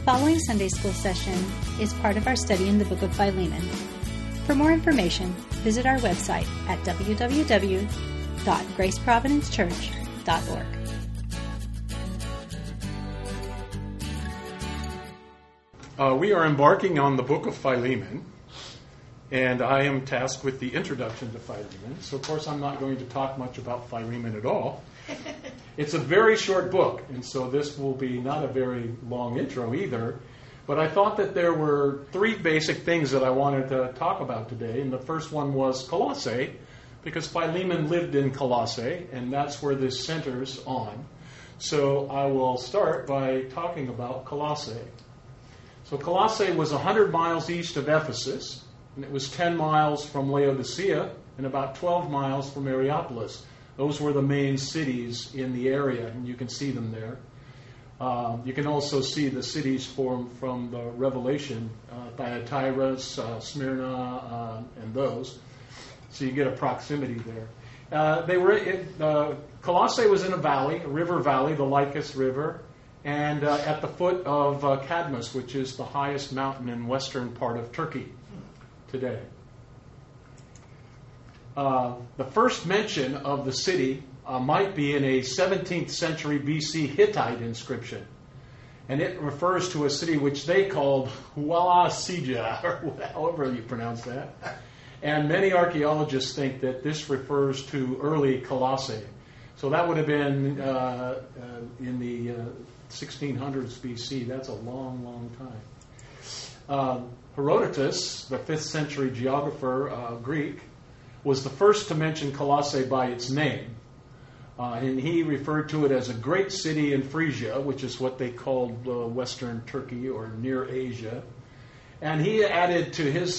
following Sunday school session is part of our study in the book of Philemon. For more information, visit our website at www.graceprovidencechurch.org. We are embarking on the book of Philemon, and I am tasked with the introduction to Philemon. So, of course, I'm not going to talk much about Philemon at all. It's a very short book, and so this will be not a very long intro either. But I thought that there were three basic things that I wanted to talk about today, and the first one was Colossae, because Philemon lived in Colossae, and that's where this centers on. So I will start by talking about Colossae. So Colossae was 100 miles east of Ephesus, and it was 10 miles from Laodicea and about 12 miles from Hierapolis. Those were the main cities in the area, and you can see them there. You can also see the cities from the Revelation, Thyatira, Smyrna, and those. So you get a proximity there. Colossae was in a valley, a river valley, the Lycus River, and at the foot of Cadmus, which is the highest mountain in western part of Turkey today. The first mention of the city might be in a 17th century BC Hittite inscription. And it refers to a city which they called Wallacea, or however you pronounce that. And many archaeologists think that this refers to early Colossae. So that would have been in the 1600s BC. That's a long, long time. Herodotus, the 5th century geographer, Greek, was the first to mention Colossae by its name. And he referred to it as a great city in Phrygia, which is what they called Western Turkey or Near Asia. And he added to his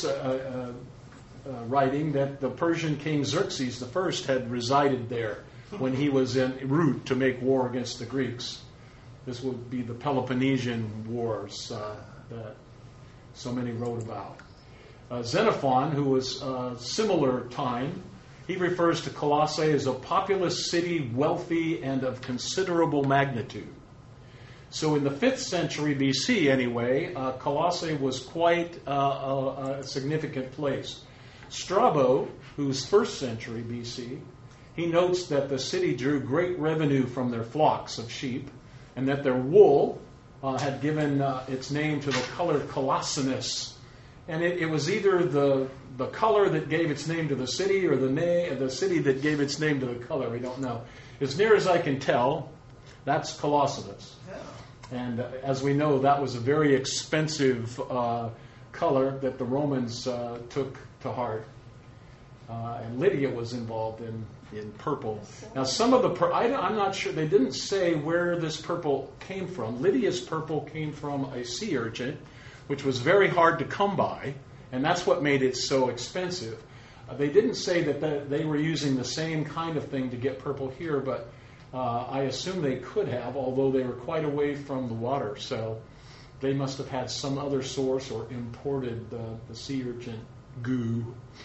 writing that the Persian king Xerxes I had resided there when he was en route to make war against the Greeks. This would be the Peloponnesian Wars that so many wrote about. Xenophon, who was similar time, he refers to Colossae as a populous city, wealthy, and of considerable magnitude. So in the 5th century BC, anyway, Colossae was quite a significant place. Strabo, who's 1st century BC, he notes that the city drew great revenue from their flocks of sheep, and that their wool had given its name to the color colossinus. And it was either the color that gave its name to the city or the city that gave its name to the color. We don't know. As near as I can tell, that's colossinus. Yeah. And as we know, that was a very expensive color that the Romans took to heart. And Lydia was involved in purple. Now, some of the I'm not sure. They didn't say where this purple came from. Lydia's purple came from a sea urchin, which was very hard to come by, and that's what made it so expensive. They didn't say that they were using the same kind of thing to get purple here, but I assume they could have, although they were quite away from the water, so they must have had some other source or imported the sea urchin goo.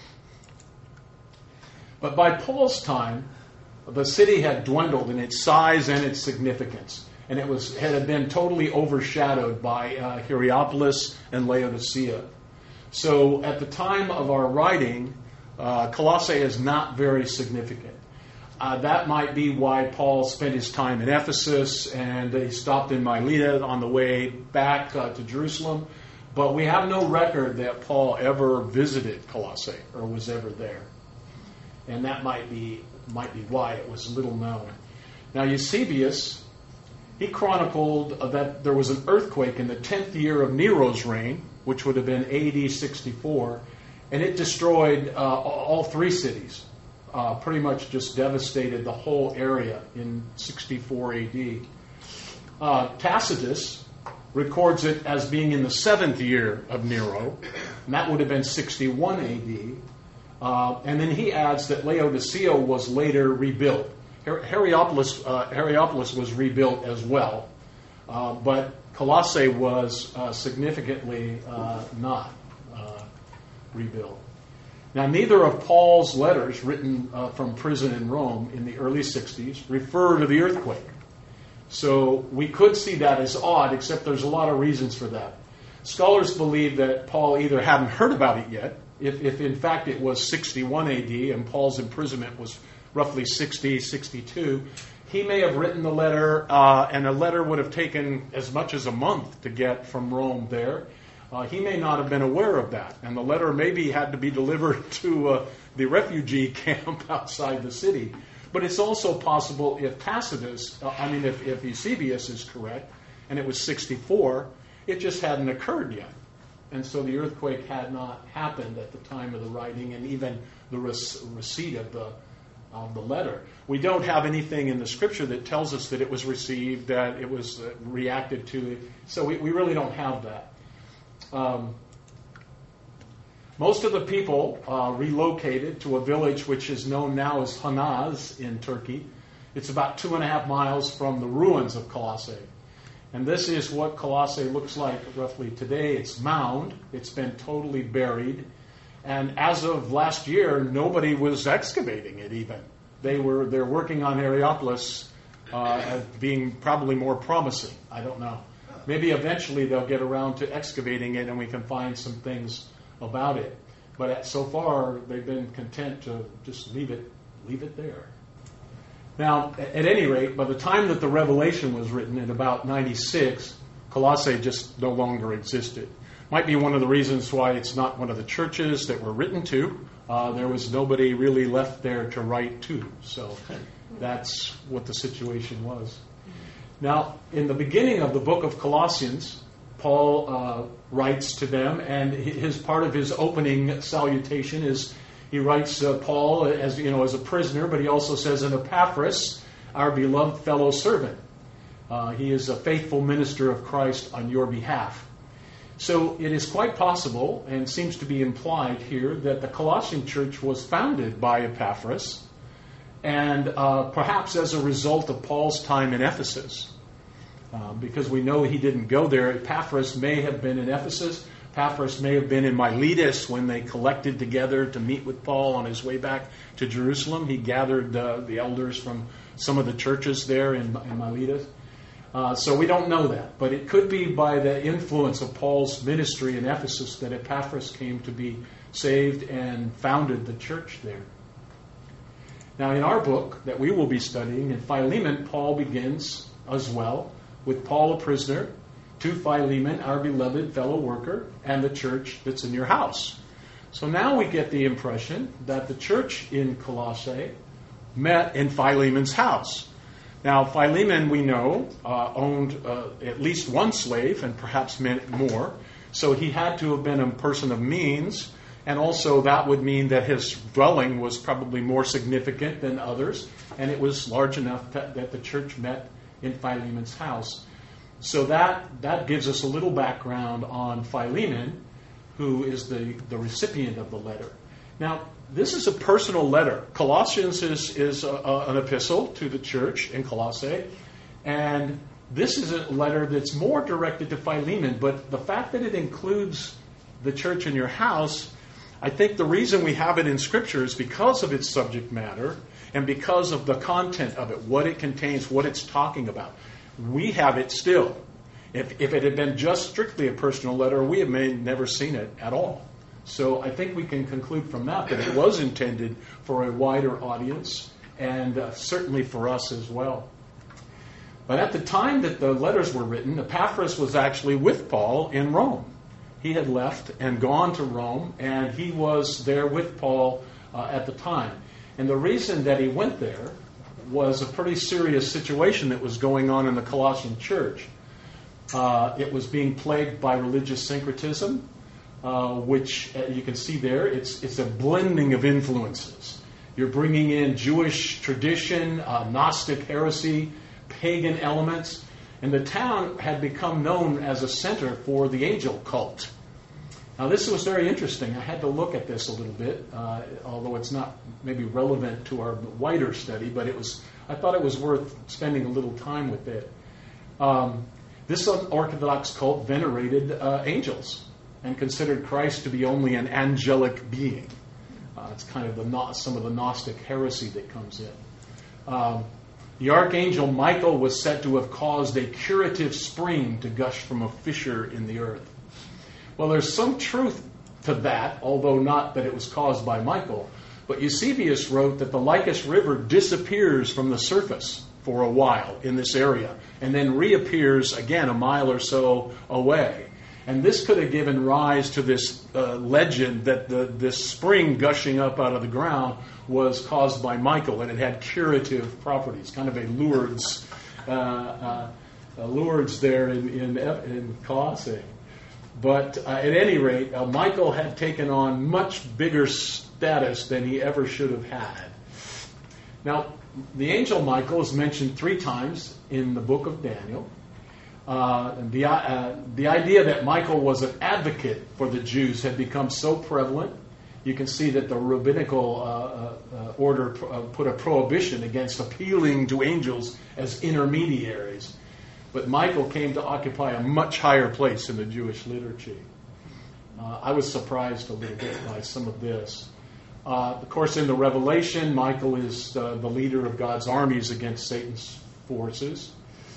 But by Paul's time, the city had dwindled in its size and its significance. And it had been totally overshadowed by Hierapolis and Laodicea. So at the time of our writing, Colossae is not very significant. That might be why Paul spent his time in Ephesus and he stopped in Miletus on the way back to Jerusalem. But we have no record that Paul ever visited Colossae or was ever there. And that might be why it was little known. Now Eusebius, he chronicled that there was an earthquake in the 10th year of Nero's reign, which would have been AD 64, and it destroyed all three cities, pretty much just devastated the whole area in 64 AD. Tacitus records it as being in the 7th year of Nero, and that would have been 61 AD. And then he adds that Laodicea was later rebuilt. Hierapolis was rebuilt as well, but Colossae was significantly not rebuilt. Now, neither of Paul's letters written from prison in Rome in the early 60s refer to the earthquake. So we could see that as odd, except there's a lot of reasons for that. Scholars believe that Paul either hadn't heard about it yet, if in fact it was 61 AD and Paul's imprisonment was roughly 60, 62, he may have written the letter, and a letter would have taken as much as a month to get from Rome there. He may not have been aware of that, and the letter maybe had to be delivered to the refugee camp outside the city. But it's also possible if Tacitus, if Eusebius is correct, and it was 64, it just hadn't occurred yet. And so the earthquake had not happened at the time of the writing and even the receipt of the letter. We don't have anything in the Scripture that tells us that it was received, that it was reacted to. So we really don't have that. Most of the people relocated to a village which is known now as Hanaz in Turkey. It's about 2.5 miles from the ruins of Colossae. And this is what Colossae looks like roughly today. It's mound. It's been totally buried. And as of last year, nobody was excavating it even. They're working on Hierapolis as being probably more promising. I don't know. Maybe eventually they'll get around to excavating it and we can find some things about it. But so far, they've been content to just leave it there. Now, at any rate, by the time that the Revelation was written in about 96, Colossae just no longer existed. Might be one of the reasons why it's not one of the churches that were written to. There was nobody really left there to write to. So that's what the situation was. Now, in the beginning of the book of Colossians, Paul writes to them, and his part of his opening salutation is he writes Paul as a prisoner, but he also says, "And Epaphras, our beloved fellow servant." He is a faithful minister of Christ on your behalf. So it is quite possible, and seems to be implied here, that the Colossian church was founded by Epaphras, and perhaps as a result of Paul's time in Ephesus. Because we know he didn't go there. Epaphras may have been in Ephesus. Epaphras may have been in Miletus when they collected together to meet with Paul on his way back to Jerusalem. He gathered the elders from some of the churches there in Miletus. So we don't know that. But it could be by the influence of Paul's ministry in Ephesus that Epaphras came to be saved and founded the church there. Now in our book that we will be studying, in Philemon, Paul begins as well with Paul a prisoner, to Philemon, our beloved fellow worker, and the church that's in your house. So now we get the impression that the church in Colossae met in Philemon's house. Now, Philemon, we know, owned at least one slave, and perhaps more. So he had to have been a person of means, and also that would mean that his dwelling was probably more significant than others, and it was large enough that the church met in Philemon's house. So that gives us a little background on Philemon, who is the recipient of the letter. Now, this is a personal letter. Colossians is an epistle to the church in Colossae, and this is a letter that's more directed to Philemon, but the fact that it includes the church in your house, I think the reason we have it in Scripture is because of its subject matter and because of the content of it, what it contains, what it's talking about. We have it still. If it had been just strictly a personal letter, we may never seen it at all. So I think we can conclude from that it was intended for a wider audience, and certainly for us as well. But at the time that the letters were written, Epaphras was actually with Paul in Rome. He had left and gone to Rome, and he was there with Paul at the time. And the reason that he went there was a pretty serious situation that was going on in the Colossian church. It was being plagued by religious syncretism, which you can see there. It's a blending of influences. You're bringing in Jewish tradition, Gnostic heresy, pagan elements, and the town had become known as a center for the angel cult. Now, this was very interesting. I had to look at this a little bit, although it's not maybe relevant to our wider study, but I thought it was worth spending a little time with it. This Orthodox cult venerated angels and considered Christ to be only an angelic being. It's kind of some of the Gnostic heresy that comes in. The archangel Michael was said to have caused a curative spring to gush from a fissure in the earth. Well, there's some truth to that, although not that it was caused by Michael. But Eusebius wrote that the Lycus River disappears from the surface for a while in this area and then reappears again a mile or so away. And this could have given rise to this legend that this spring gushing up out of the ground was caused by Michael, and it had curative properties, kind of a Lourdes there in Colossae. But at any rate, Michael had taken on much bigger status than he ever should have had. Now, the angel Michael is mentioned 3 times in the book of Daniel. The idea that Michael was an advocate for the Jews had become so prevalent. You can see that the rabbinical order put a prohibition against appealing to angels as intermediaries. But Michael came to occupy a much higher place in the Jewish liturgy. I was surprised a little bit by some of this. Of course, in the Revelation, Michael is the leader of God's armies against Satan's forces.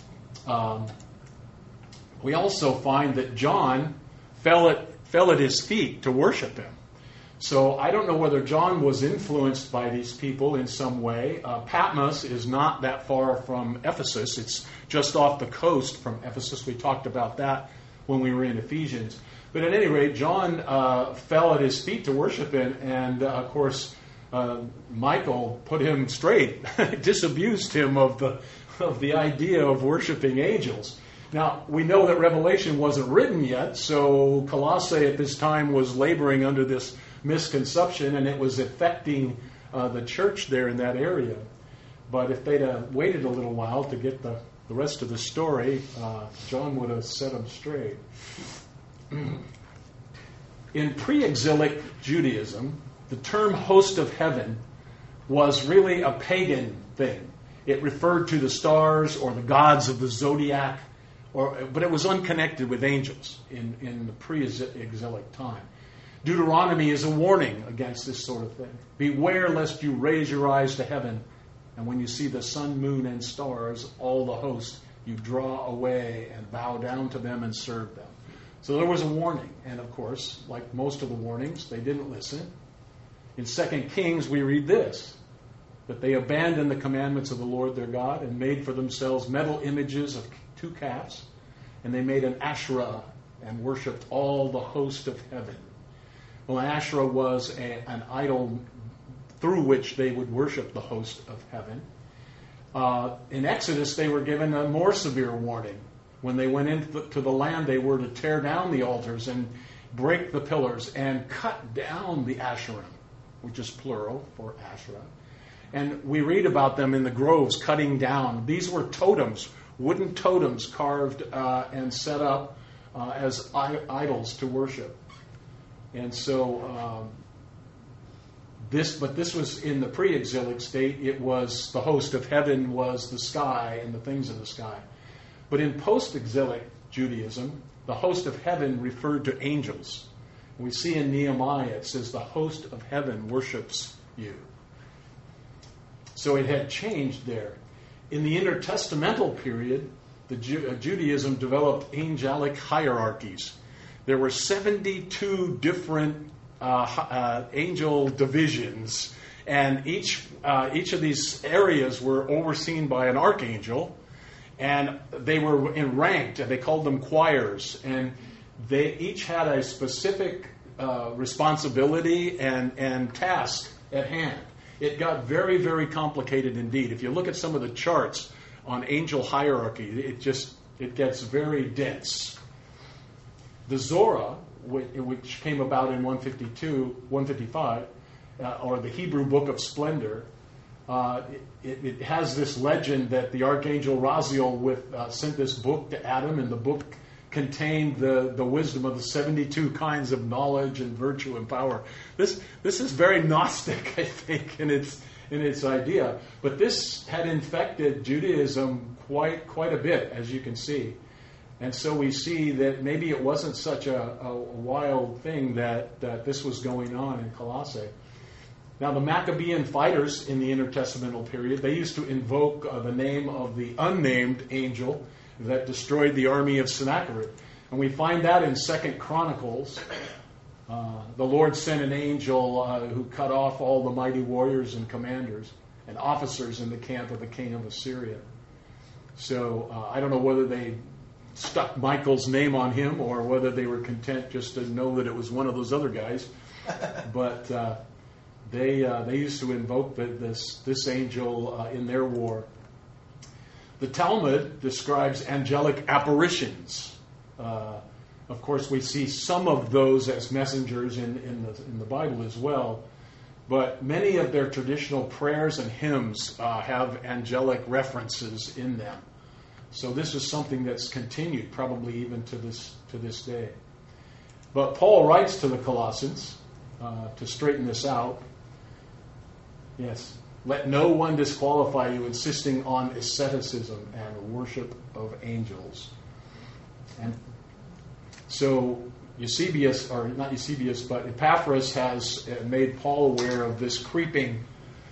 We also find that John fell at his feet to worship him. So I don't know whether John was influenced by these people in some way. Patmos is not that far from Ephesus. It's just off the coast from Ephesus. We talked about that when we were in Ephesians. But at any rate, John fell at his feet to worship him. And, of course, Michael put him straight, disabused him of the idea of worshiping angels. Now, we know that Revelation wasn't written yet, so Colossae at this time was laboring under this misconception, and it was affecting the church there in that area. But if they'd waited a little while to get the rest of the story, John would have set them straight. In pre-exilic Judaism, the term host of heaven was really a pagan thing. It referred to the stars or the gods of the zodiac, but it was unconnected with angels in the pre-exilic time. Deuteronomy is a warning against this sort of thing. Beware lest you raise your eyes to heaven, and when you see the sun, moon, and stars, all the host, you draw away and bow down to them and serve them. So there was a warning. And of course, like most of the warnings, they didn't listen. In 2 Kings, we read this, that they abandoned the commandments of the Lord their God and made for themselves metal images of 2 calves, and they made an Asherah and worshipped all the host of heaven. Well, an Asherah was an idol through which they would worship the host of heaven. In Exodus, they were given a more severe warning. When they went into the land, they were to tear down the altars and break the pillars and cut down the Asherim, which is plural for Asherah. And we read about them in the groves cutting down. These were totems, wooden totems carved and set up as idols to worship. And so this was in the pre-exilic state. It was the host of heaven was the sky and the things in the sky. But in post-exilic Judaism, the host of heaven referred to angels. We see in Nehemiah, it says, the host of heaven worships you. So it had changed there. In the intertestamental period, Judaism developed angelic hierarchies. There were 72 different angel divisions, and each of these areas were overseen by an archangel, and they were ranked, and they called them choirs, and they each had a specific responsibility and task at hand. It got very, very complicated indeed. If you look at some of the charts on angel hierarchy, it gets very dense. The Zohar, which came about in 155, or the Hebrew Book of Splendor, it has this legend that the Archangel Raziel sent this book to Adam, and the book contained the wisdom of the 72 kinds of knowledge and virtue and power. This is very Gnostic, I think, in its idea. But this had infected Judaism quite a bit, as you can see. And so we see that maybe it wasn't such a wild thing that this was going on in Colossae. Now, the Maccabean fighters in the intertestamental period, they used to invoke the name of the unnamed angel that destroyed the army of Sennacherib. And we find that in 2 Chronicles. The Lord sent an angel who cut off all the mighty warriors and commanders and officers in the camp of the king of Assyria. So I don't know whether they stuck Michael's name on him or whether they were content just to know that it was one of those other guys. But they used to invoke this angel in their war. The Talmud describes angelic apparitions. Of course, we see some of those as messengers in the Bible as well. But many of their traditional prayers and hymns have angelic references in them. So this is something that's continued probably even to this day. But Paul writes to the Colossians to straighten this out. Yes. Let no one disqualify you, insisting on asceticism and worship of angels. And so Eusebius, or not Eusebius, but Epaphras has made Paul aware of this creeping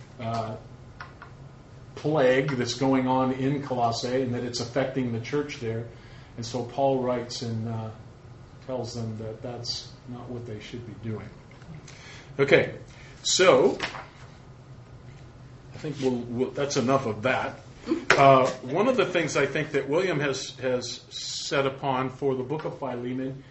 plague that's going on in Colossae and that it's affecting the church there. And so Paul writes and tells them that that's not what they should be doing. Okay, so I think that's enough of that. One of the things I think that William has set upon for the book of Philemon,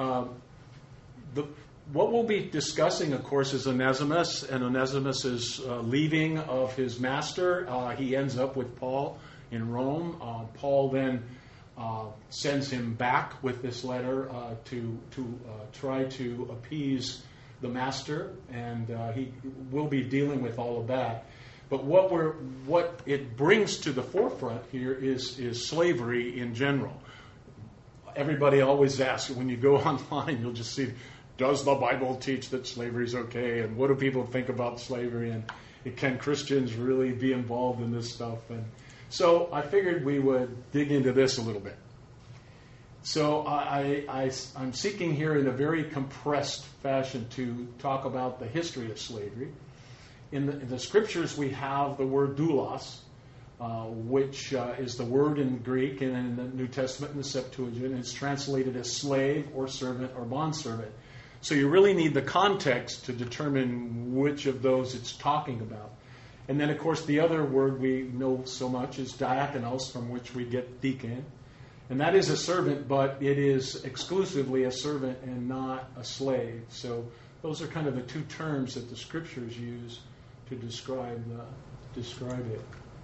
what we'll be discussing, of course, is Onesimus, and Onesimus' leaving of his master. He ends up with Paul in Rome. Paul then sends him back with this letter to try to appease the master, and he will be dealing with all of that. But what it brings to the forefront here is slavery in general. Everybody always asks, when you go online, you'll just see, does the Bible teach that slavery is okay? And what do people think about slavery? And can Christians really be involved in this stuff? And so I figured we would dig into this a little bit. So I'm seeking here in a very compressed fashion to talk about the history of slavery. In the scriptures, we have the word doulos, which is the word in Greek and in the New Testament and the Septuagint. It's translated as slave or servant or bondservant. So you really need the context to determine which of those it's talking about. And then, of course, the other word we know so much is diakonos, from which we get deacon. And that is a servant, but it is exclusively a servant and not a slave. So those are kind of the two terms that the scriptures use to describe it.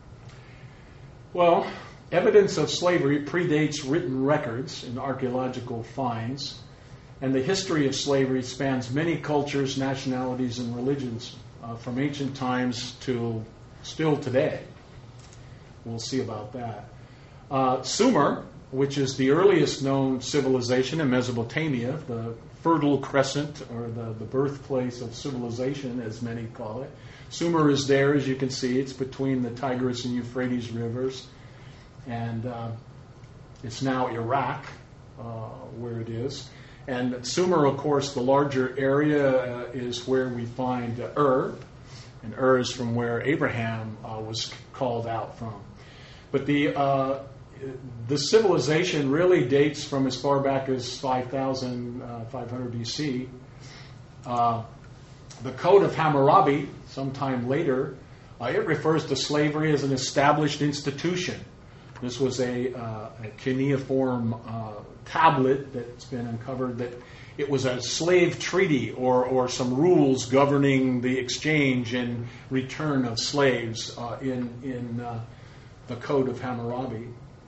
Well, evidence of slavery predates written records and archaeological finds, and the history of slavery spans many cultures, nationalities, and religions from ancient times to still today. We'll see about that. Sumer, which is the earliest known civilization in Mesopotamia, the Fertile Crescent, or the birthplace of civilization, as many call it. Sumer is there, as you can see. It's between the Tigris and Euphrates rivers. And it's now Iraq, where it is. And Sumer, of course, the larger area is where we find Ur. And Ur is from where Abraham was called out from. But the civilization really dates from as far back as 5,500 BC. The Code of Hammurabi, sometime later, it refers to slavery as an established institution. This was a cuneiform tablet that's been uncovered that it was a slave treaty or some rules governing the exchange and return of slaves in the Code of Hammurabi.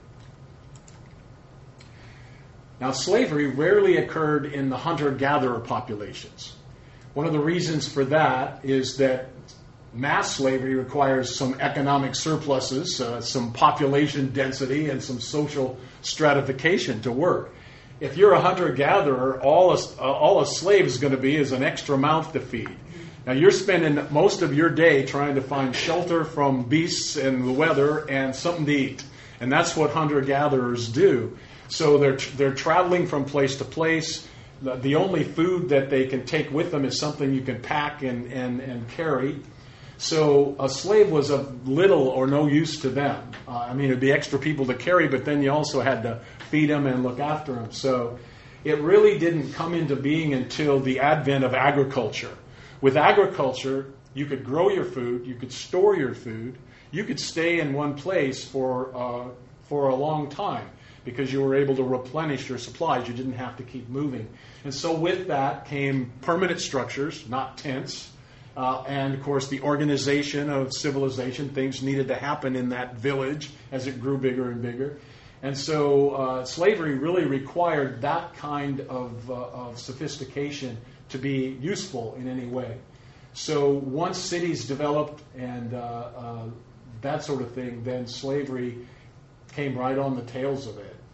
Now, slavery rarely occurred in the hunter-gatherer populations. One of the reasons for that is that mass slavery requires some economic surpluses, some population density, and some social stratification to work. If you're a hunter-gatherer, all a slave is going to be is an extra mouth to feed. Now, you're spending most of your day trying to find shelter from beasts and the weather and something to eat. And that's what hunter-gatherers do. So they're traveling from place to place. the only food that they can take with them is something you can pack and carry. So a slave was of little or no use to them. It'd be extra people to carry, but then you also had to feed them and look after them. So it really didn't come into being until the advent of agriculture. With agriculture, you could grow your food, you could store your food, you could stay in one place for a long time because you were able to replenish your supplies. You didn't have to keep moving. And so with that came permanent structures, not tents, and, of course, the organization of civilization. Things needed to happen in that village as it grew bigger and bigger. And so slavery really required that kind of sophistication to be useful in any way. So once cities developed and that sort of thing, then slavery came right on the tails of it.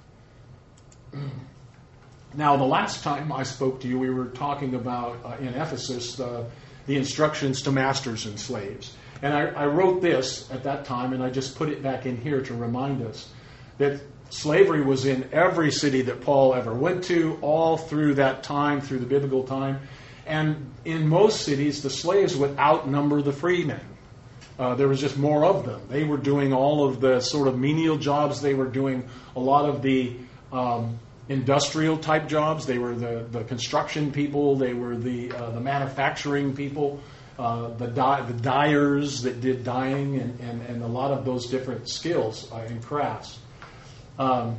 Now, the last time I spoke to you, we were talking about, in Ephesus, the instructions to masters and slaves. And I wrote this at that time, and I just put it back in here to remind us that slavery was in every city that Paul ever went to, all through that time, through the biblical time. And in most cities, the slaves would outnumber the freemen. There was just more of them. They were doing all of the sort of menial jobs. They were doing a lot of the industrial type jobs. They were the construction people. They were the manufacturing people, the dyers that did dyeing, and a lot of those different skills and crafts. But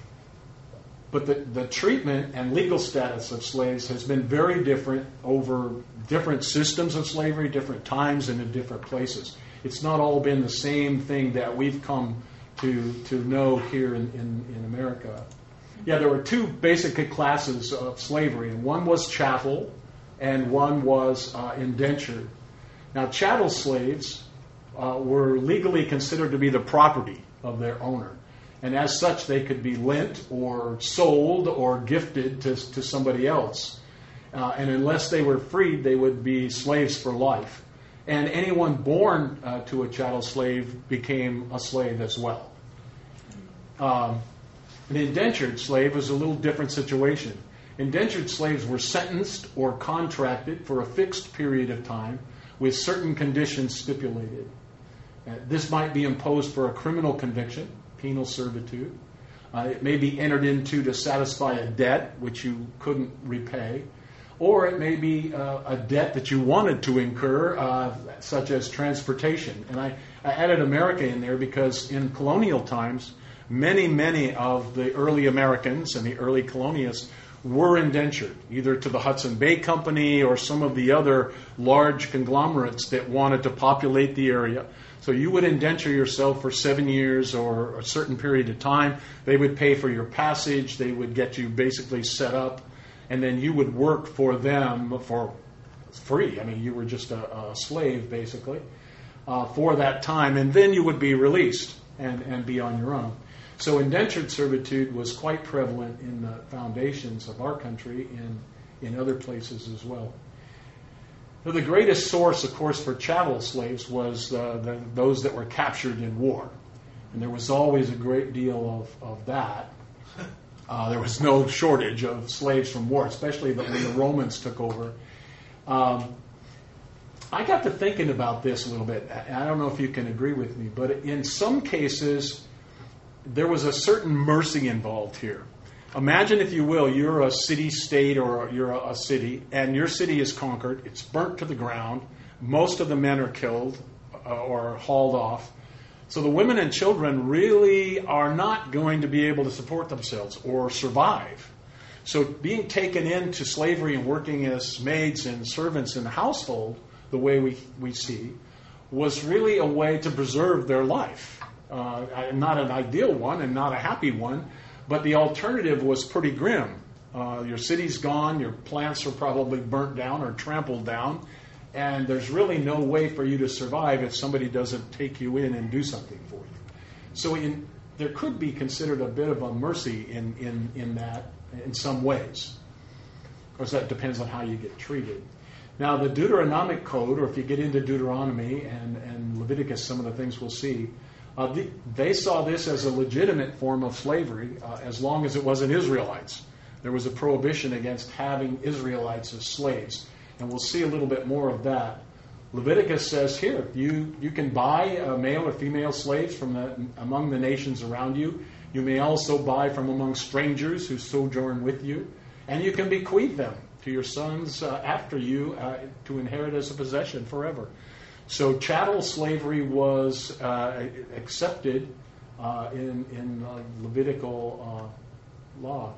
the treatment and legal status of slaves has been very different over different systems of slavery, different times, and in different places. It's not all been the same thing that we've come to know here in America. Yeah, there were two basic classes of slavery. One was chattel, and one was indentured. Now, chattel slaves were legally considered to be the property of their owner. And as such, they could be lent or sold or gifted to somebody else. And unless they were freed, they would be slaves for life. And anyone born to a chattel slave became a slave as well. An indentured slave was a little different situation. Indentured slaves were sentenced or contracted for a fixed period of time with certain conditions stipulated. This might be imposed for a criminal conviction, penal servitude. It may be entered into to satisfy a debt which you couldn't repay. Or it may be a debt that you wanted to incur, such as transportation. And I added America in there because in colonial times, many of the early Americans and the early colonialists were indentured, either to the Hudson Bay Company or some of the other large conglomerates that wanted to populate the area. So you would indenture yourself for 7 years or a certain period of time. They would pay for your passage. They would get you basically set up. And then you would work for them for free. I mean, you were just a slave, basically, for that time. And then you would be released and be on your own. So indentured servitude was quite prevalent in the foundations of our country and in other places as well. Now, the greatest source, of course, for chattel slaves was those that were captured in war. And there was always a great deal of that. There was no shortage of slaves from war, especially when the Romans took over. I got to thinking about this a little bit. I don't know if you can agree with me, but in some cases, there was a certain mercy involved here. Imagine, if you will, you're a city-state or you're a city, and your city is conquered. It's burnt to the ground. Most of the men are killed or hauled off. So the women and children really are not going to be able to support themselves or survive. So being taken into slavery and working as maids and servants in the household, the way we see, was really a way to preserve their life. Not an ideal one and not a happy one, but the alternative was pretty grim. Your city's gone, your plants are probably burnt down or trampled down, and there's really no way for you to survive if somebody doesn't take you in and do something for you. So there could be considered a bit of a mercy in that in some ways. Of course, that depends on how you get treated. Now, the Deuteronomic Code, or if you get into Deuteronomy and Leviticus, some of the things we'll see, they saw this as a legitimate form of slavery as long as it wasn't Israelites. there was a prohibition against having Israelites as slaves. And we'll see a little bit more of that. Leviticus says here, you can buy male or female slaves from among the nations around you. You may also buy from among strangers who sojourn with you. And you can bequeath them to your sons after you to inherit as a possession forever. So chattel slavery was accepted in Levitical law.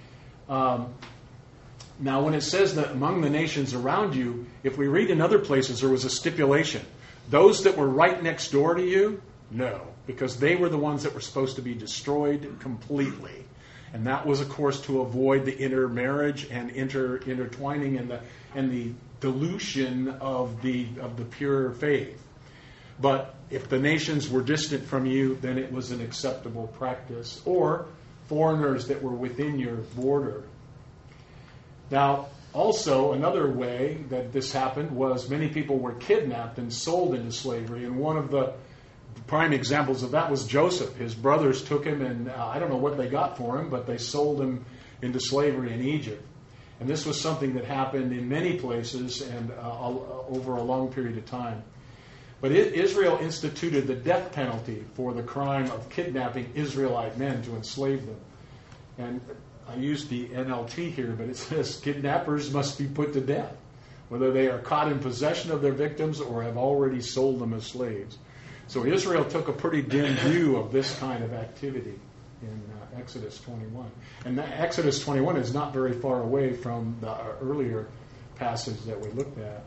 Now, when it says that among the nations around you, if we read in other places, there was a stipulation. Those that were right next door to you, no, because they were the ones that were supposed to be destroyed completely. And that was, of course, to avoid the intermarriage and intertwining and the dilution of the pure faith. But if the nations were distant from you, then it was an acceptable practice, or foreigners that were within your border. Now, also, another way that this happened was many people were kidnapped and sold into slavery, and one of the prime examples of that was Joseph. His brothers took him, and I don't know what they got for him, but they sold him into slavery in Egypt. And this was something that happened in many places and over a long period of time. But Israel instituted the death penalty for the crime of kidnapping Israelite men to enslave them. And I used the NLT here, but it says kidnappers must be put to death, whether they are caught in possession of their victims or have already sold them as slaves. So Israel took a pretty dim view of this kind of activity in Exodus 21. And Exodus 21 is not very far away from the earlier passage that we looked at.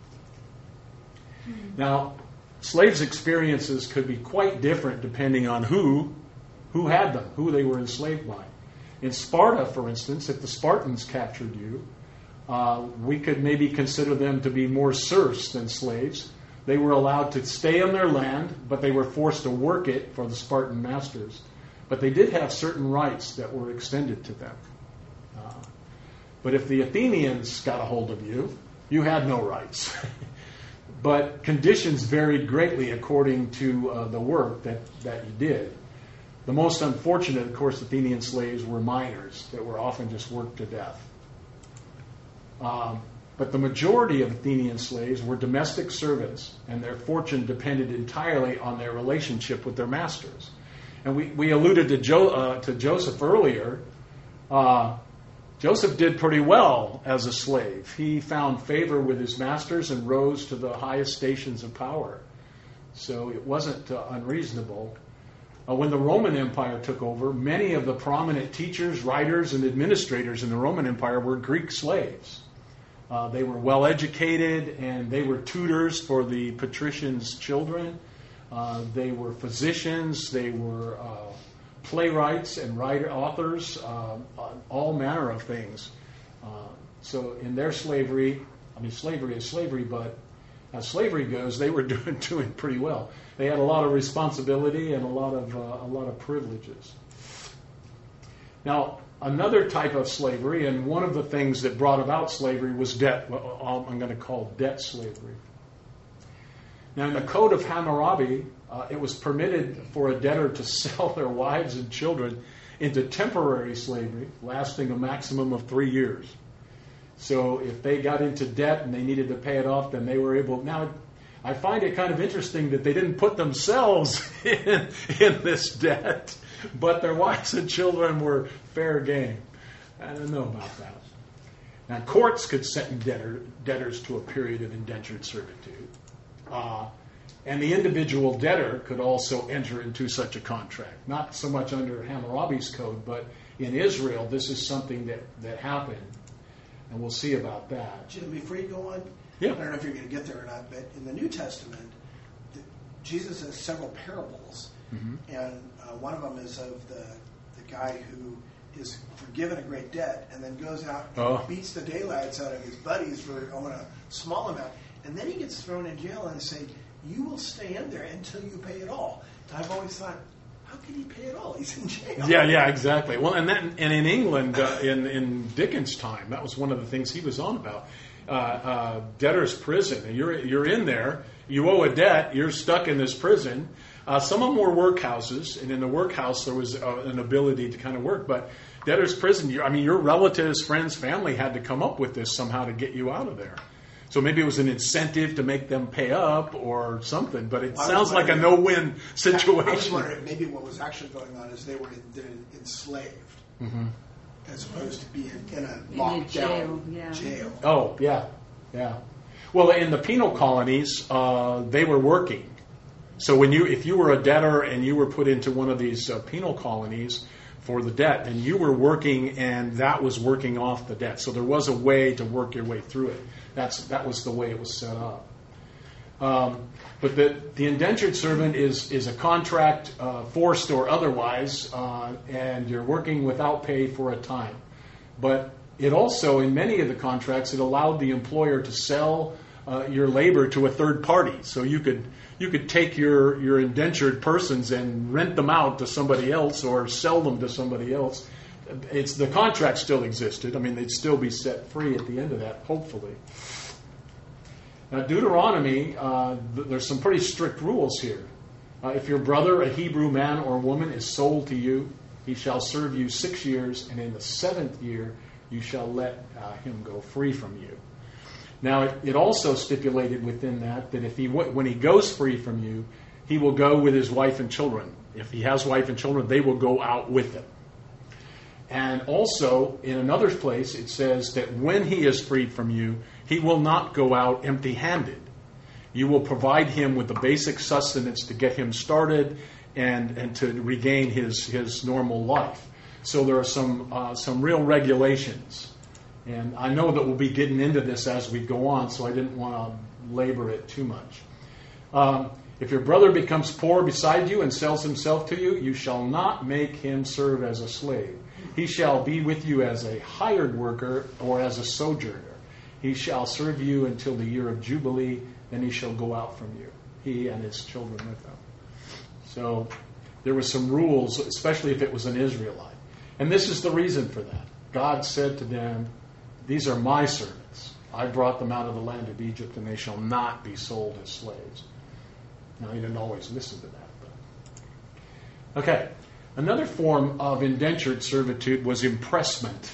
Now, slaves' experiences could be quite different depending on who had them, who they were enslaved by. In Sparta, for instance, if the Spartans captured you, we could maybe consider them to be more serfs than slaves. They were allowed to stay on their land, but they were forced to work it for the Spartan masters. But they did have certain rights that were extended to them. But if the Athenians got a hold of you, you had no rights. But conditions varied greatly according to the work that you did. The most unfortunate, of course, Athenian slaves were minors that were often just worked to death. But the majority of Athenian slaves were domestic servants, and their fortune depended entirely on their relationship with their masters. And we alluded to Joseph earlier. Joseph did pretty well as a slave. He found favor with his masters and rose to the highest stations of power. So it wasn't unreasonable. When the Roman Empire took over, many of the prominent teachers, writers, and administrators in the Roman Empire were Greek slaves. They were well educated, and they were tutors for the patricians' children. They were physicians. They were playwrights and authors, all manner of things. So in their slavery, slavery is slavery, but as slavery goes, they were doing pretty well. They had a lot of responsibility and a lot of privileges. Now, another type of slavery, and one of the things that brought about slavery was debt. What I'm going to call debt slavery. Now, in the Code of Hammurabi, it was permitted for a debtor to sell their wives and children into temporary slavery, lasting a maximum of 3 years. So if they got into debt and they needed to pay it off, then they were able. Now, I find it kind of interesting that they didn't put themselves in this debt, but their wives and children were fair game. I don't know about that. Now, courts could sentence debtors to a period of indentured servitude. And the individual debtor could also enter into such a contract. Not so much under Hammurabi's code, but in Israel, this is something that happened. And we'll see about that. Jim, before you go on, yeah. I don't know if you're going to get there or not, but in the New Testament, Jesus has several parables. Mm-hmm. And one of them is of the guy who is forgiven a great debt and then goes out and beats the daylights out of his buddies for owing a small amount. And then he gets thrown in jail and say, you will stay in there until you pay it all. And I've always thought, how can he pay it all? He's in jail. Yeah, exactly. Well, and in England, in Dickens' time, that was one of the things he was on about. Debtor's prison. You're in there. You owe a debt. You're stuck in this prison. Some of them were workhouses, and in the workhouse there was an ability to kind of work. But debtor's prison. Your relatives, friends, family had to come up with this somehow to get you out of there. So maybe it was an incentive to make them pay up or something, but it sounds like a no-win situation. I was wondering, maybe what was actually going on is they were enslaved, as opposed to being in a lockdown jail. Oh, yeah. Well, in the penal colonies, they were working. So if you were a debtor and you were put into one of these penal colonies for the debt, and you were working, and that was working off the debt. So there was a way to work your way through it. That was the way it was set up. But the indentured servant is a contract, forced or otherwise, and you're working without pay for a time. But it also, in many of the contracts, it allowed the employer to sell your labor to a third party. So you could take your indentured persons and rent them out to somebody else or sell them to somebody else. The contract still existed. They'd still be set free at the end of that, hopefully. Now, Deuteronomy, there's some pretty strict rules here. If your brother, a Hebrew man or woman, is sold to you, he shall serve you 6 years, and in the 7th year you shall let him go free from you. Now, it also stipulated within that if when he goes free from you, he will go with his wife and children. If he has wife and children, they will go out with him. And also, in another place, it says that when he is freed from you, he will not go out empty-handed. You will provide him with the basic sustenance to get him started and to regain his normal life. So there are some real regulations. And I know that we'll be getting into this as we go on, so I didn't want to labor it too much. If your brother becomes poor beside you and sells himself to you, you shall not make him serve as a slave. He shall be with you as a hired worker or as a sojourner. He shall serve you until the year of Jubilee, then he shall go out from you, he and his children with him. So there were some rules, especially if it was an Israelite. And this is the reason for that. God said to them, these are my servants. I brought them out of the land of Egypt, and they shall not be sold as slaves. Now, he didn't always listen to that. But. Okay. Another form of indentured servitude was impressment.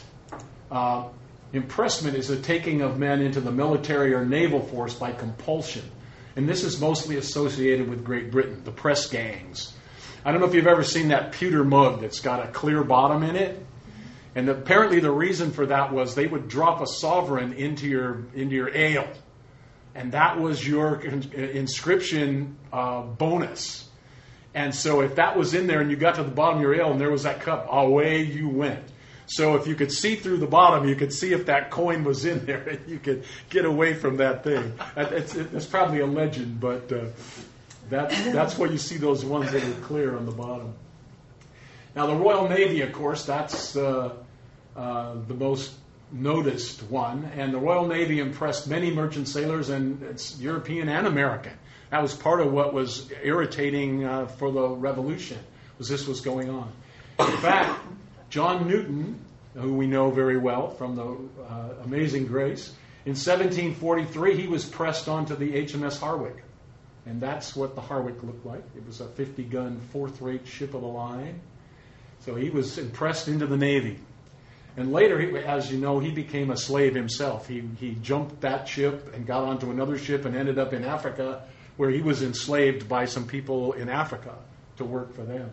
Impressment is the taking of men into the military or naval force by compulsion. And this is mostly associated with Great Britain, the press gangs. I don't know if you've ever seen that pewter mug that's got a clear bottom in it. And apparently the reason for that was they would drop a sovereign into your ale. And that was your inscription bonus. And so if that was in there and you got to the bottom of your ale and there was that cup, away you went. So if you could see through the bottom, you could see if that coin was in there and you could get away from that thing. It's probably a legend, but that's where you see those ones that are clear on the bottom. Now the Royal Navy, of course, that's the most noticed one. And the Royal Navy impressed many merchant sailors, and it's European and American. That was part of what was irritating for the Revolution, was this was going on. In fact, John Newton, who we know very well from the Amazing Grace, in 1743 he was pressed onto the HMS Harwich. And that's what the Harwich looked like. It was a 50-gun, fourth-rate ship of the line. So he was impressed into the Navy. And later, as you know, he became a slave himself. He jumped that ship and got onto another ship and ended up in Africa, where he was enslaved by some people in Africa to work for them.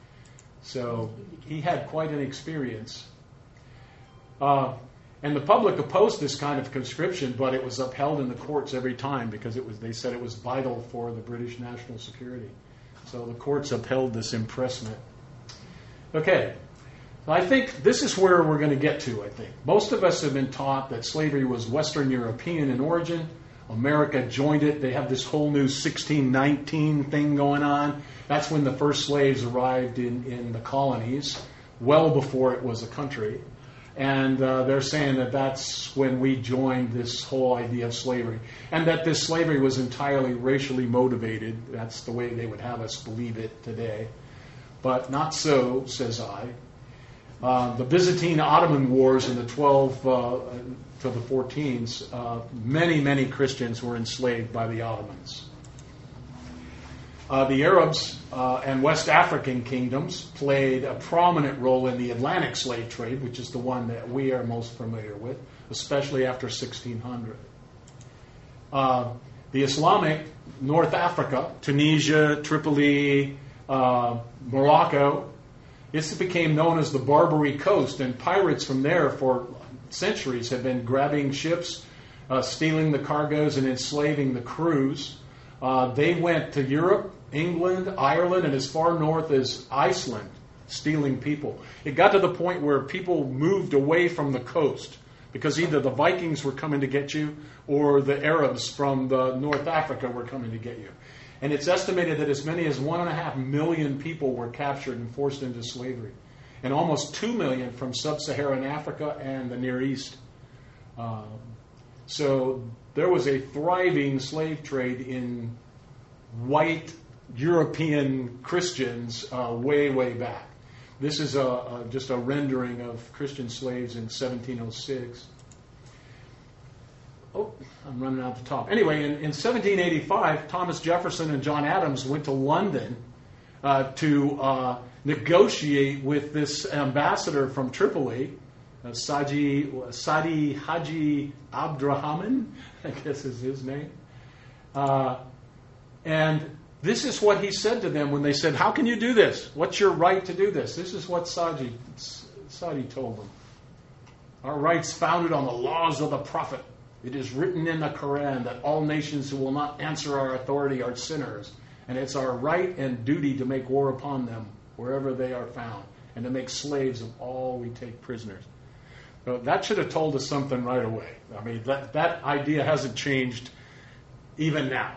So he had quite an experience. And the public opposed this kind of conscription, but it was upheld in the courts every time because they said it was vital for the British national security. So the courts upheld this impressment. Okay, so I think this is where we're going to get to, I think. Most of us have been taught that slavery was Western European in origin. America joined it. They have this whole new 1619 thing going on. That's when the first slaves arrived in the colonies, well before it was a country. And they're saying that that's when we joined this whole idea of slavery. And that this slavery was entirely racially motivated. That's the way they would have us believe it today. But not so, says I. The Byzantine-Ottoman Wars in the 12 to the 14s, many, many Christians were enslaved by the Ottomans. The Arabs and West African kingdoms played a prominent role in the Atlantic slave trade, which is the one that we are most familiar with, especially after 1600. The Islamic North Africa, Tunisia, Tripoli, Morocco, this became known as the Barbary Coast, and pirates from there for centuries have been grabbing ships, stealing the cargoes, and enslaving the crews. They went to Europe, England, Ireland, and as far north as Iceland, stealing people. It got to the point where people moved away from the coast because either the Vikings were coming to get you or the Arabs from the North Africa were coming to get you. And it's estimated that as many as 1.5 million people were captured and forced into slavery, and almost 2 million from sub-Saharan Africa and the Near East. So there was a thriving slave trade in white European Christians way, way back. This is just a rendering of Christian slaves in 1706. Oh, I'm running out the top. Anyway, in 1785, Thomas Jefferson and John Adams went to London to negotiate with this ambassador from Tripoli, Sadi Haji Abdurrahman, I guess is his name. And this is what he said to them when they said, "How can you do this? What's your right to do this?" This is what Sadi told them. "Our rights founded on the laws of the prophet. It is written in the Quran that all nations who will not answer our authority are sinners, and it's our right and duty to make war upon them wherever they are found, and to make slaves of all we take prisoners." So that should have told us something right away. I mean, that idea hasn't changed even now.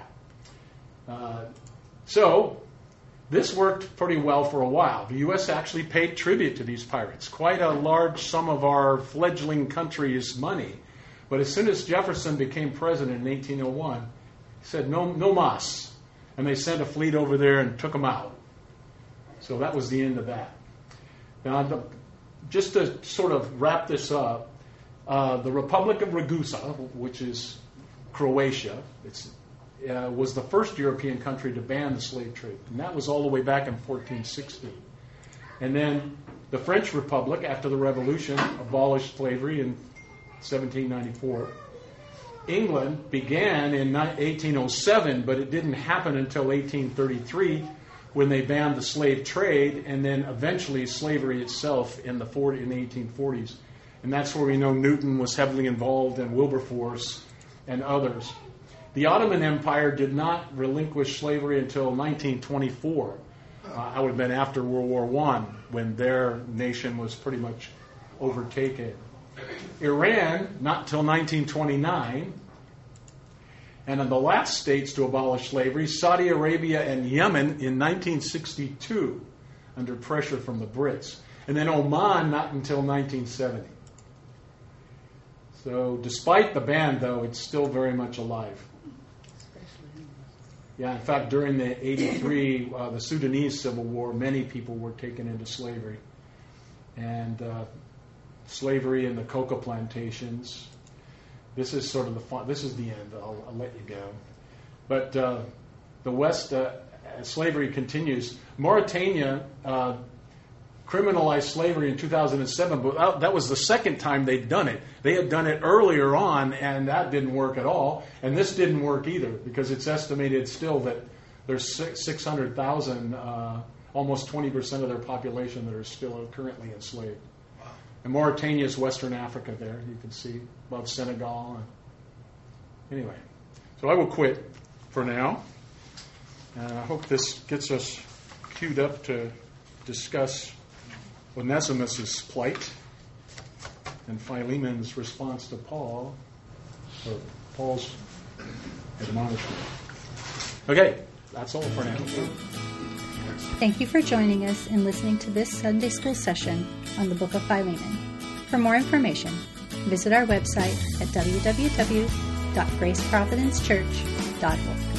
So this worked pretty well for a while. The U.S. actually paid tribute to these pirates, quite a large sum of our fledgling country's money. But as soon as Jefferson became president in 1801, he said, no mas. And they sent a fleet over there and took them out. So that was the end of that. Now, just to sort of wrap this up, the Republic of Ragusa, which is Croatia, was the first European country to ban the slave trade. And that was all the way back in 1460. And then the French Republic, after the Revolution, abolished slavery in 1794. England began in 1807, but it didn't happen until 1833 when they banned the slave trade, and then eventually slavery itself in the 1840s. And that's where we know Newton was heavily involved, and Wilberforce and others. The Ottoman Empire did not relinquish slavery until 1924. That would have been after World War I, when their nation was pretty much overtaken. Iran, not until 1929. And in the last states to abolish slavery, Saudi Arabia and Yemen in 1962, under pressure from the Brits. And then Oman, not until 1970. So despite the ban, though, it's still very much alive. Yeah, in fact, during the 83, the Sudanese Civil War, many people were taken into slavery. And slavery in the cocoa plantations. This is sort of this is the end. I'll let you go. But the West, slavery continues. Mauritania criminalized slavery in 2007, but that was the second time they'd done it. They had done it earlier on, and that didn't work at all. And this didn't work either, because it's estimated still that there's 600,000, almost 20% of their population that are still currently enslaved. Wow. And Mauritania is Western Africa there, you can see, above Senegal. Anyway, so I will quit for now. And I hope this gets us queued up to discuss Onesimus' plight and Philemon's response to Paul, or Paul's admonishment. Okay, that's all for now. Thank you for joining us and listening to this Sunday school session on the Book of Philemon. For more information, visit our website at www.graceprovidencechurch.org.